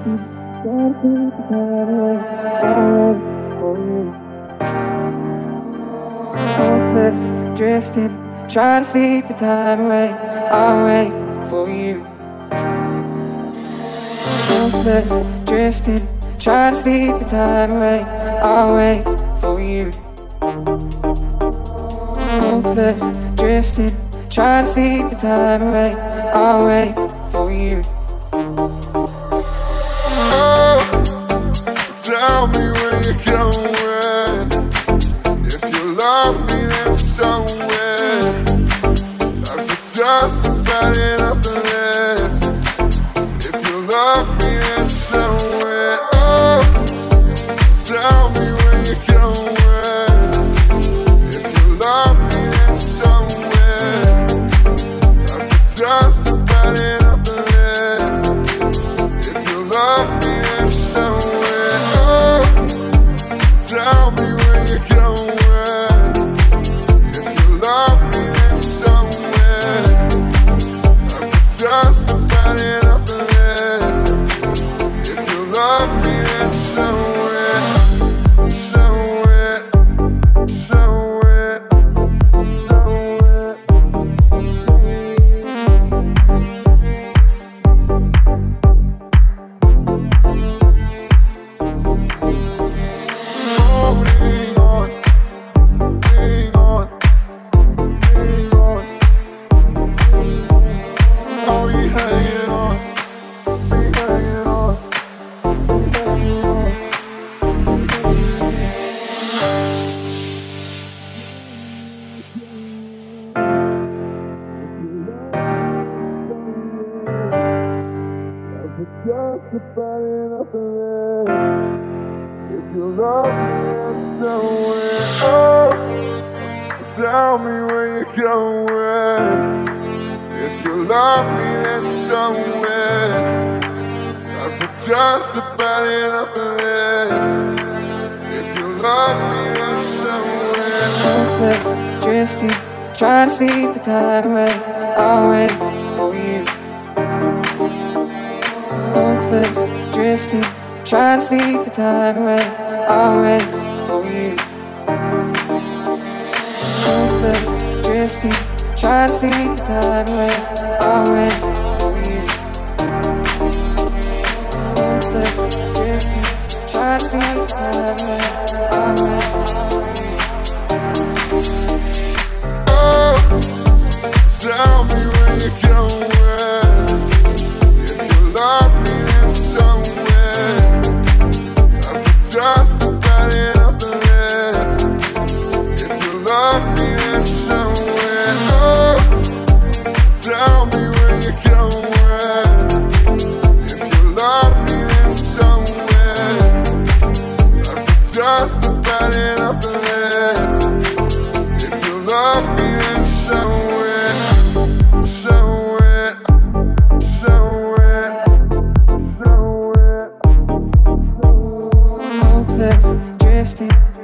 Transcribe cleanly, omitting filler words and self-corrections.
Drifting, trying to sleep the time away. I'll wait for you. Hopeless, drifting, trying to sleep the time away. I'll wait for you. Hopeless, drifting, trying to sleep the time away. I'll wait for you. Oh, tell me where you're going. If you love me, then somewhere. I've just about enough of this. If you love me, then somewhere. Oh, tell me where you're going. If you love me, then somewhere. I've just about enough of this. If you love me, then somewhere. Oh, tell me where you're going. If you love me, then somewhere. I've just about enough of this. If you love me, then somewhere. Somewhere. Somewhere. Somewhere. Holding on, hang on, hang on. I'll be hanging on, be hanging on, be hanging on. Just about enough of this. If you love me, then somewhere. Oh, tell me where you're going. If you love me, then somewhere. I've just about enough of this. If you love me, then somewhere. Hopeless, drifting, trying to sleep the time away. I'll wait for you. Hopeless, drifting, trying to sleep the time away. I'll wait for you. Hopeless, drifting, trying to sleep the time away. I'll wait for you. Hopeless, drifting, trying to sleep the time away. I'll wait for you. Oh, tell me where you're going. If you love me, then somewhere. I've just about enough of this. If you love me, then somewhere. Oh, tell me where you're going. If you love me, then somewhere. I've just about enough of this. If you love me, then somewhere. Somewhere. Somewhere. Somewhere. Hopeless, drifting,